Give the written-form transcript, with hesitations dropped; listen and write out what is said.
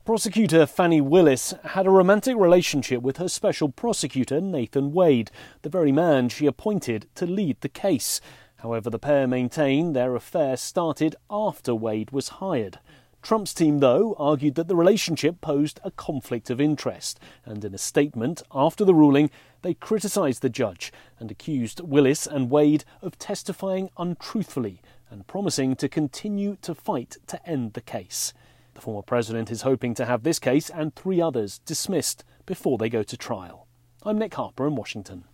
Prosecutor Fani Willis had a romantic relationship with her special prosecutor Nathan Wade, the very man she appointed to lead the case. However, the pair maintain their affair started after Wade was hired. Trump's team, though, argued that the relationship posed a conflict of interest, and in a statement after the ruling, they criticised the judge and accused Willis and Wade of testifying untruthfully and promising to continue to fight to end the case. The former president is hoping to have this case and 3 others dismissed before they go to trial. I'm Nick Harper in Washington.